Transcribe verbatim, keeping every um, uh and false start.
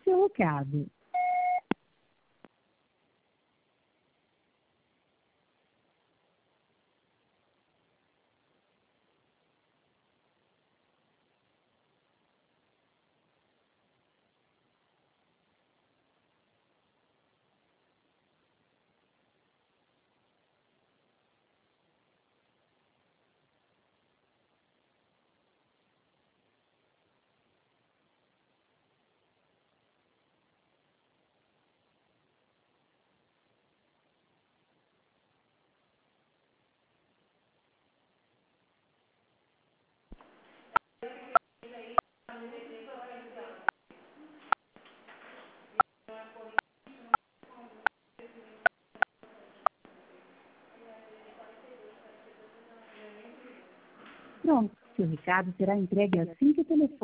seu recado. Pronto, seu recado será entregue assim que o telefone